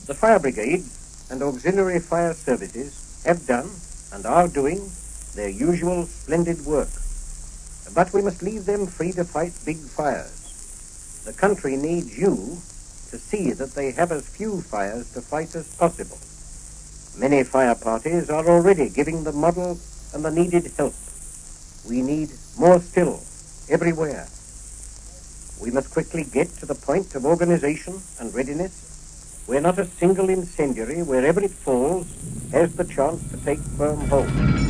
The fire brigade and auxiliary fire services have done and are doing their usual splendid work. But we must leave them free to fight big fires. The country needs you to see that they have as few fires to fight as possible. Many fire parties are already giving the model and the needed help. We need more still, everywhere. We must quickly get to the point of organization and readiness where not a single incendiary, wherever it falls, has the chance to take firm hold.